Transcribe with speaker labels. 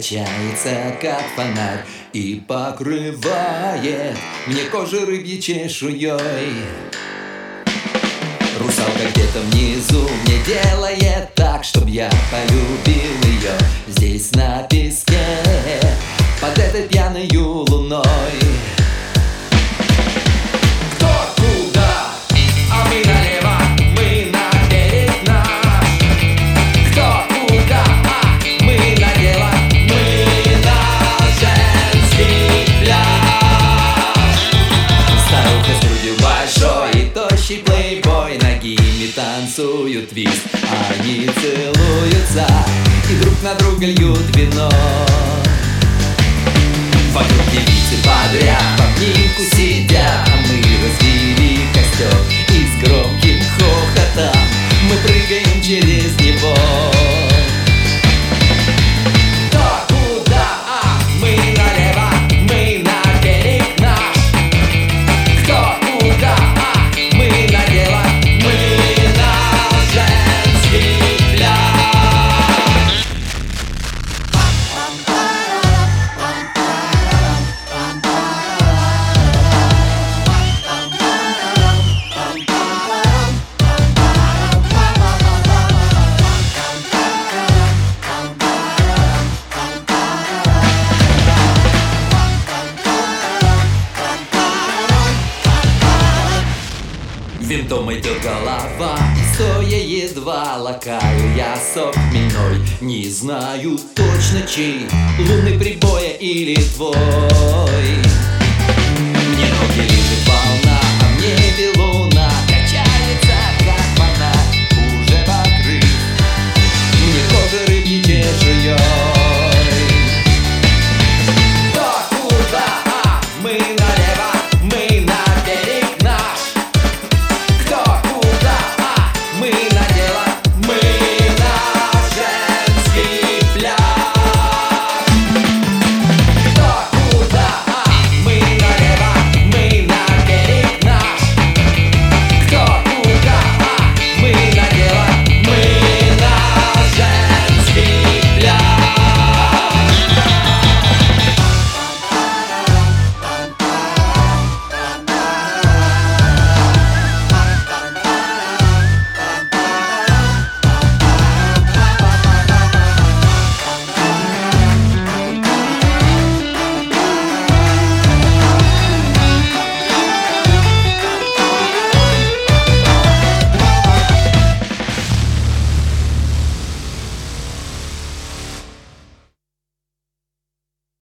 Speaker 1: качается, как фонарь, и покрывает мне кожу рыбьей чешуей. Русалка где-то внизу мне делает так, чтоб я полюбил ее здесь на песке, под этой пьяною луной. Кто куда, а мы налево, мы на берег наш. Кто куда, а мы налево, мы на женский пляж. Старуха с грудью большой и тощий плейбой ногими танцуют твист, они целуются и друг на друга льют вино. Вокруг девицы подряд в обнимку сидят, а мы развели костер и с громким хохотом мы прыгаем через него. Кто куда, а мы налево, мы на берег наш. Кто куда, а мы налево, мы на женский пляж. Винтом идет голова, стоя едва лакаю я сок хмельной. Не знаю точно чей, лунный прибоя или твой. Мне ноги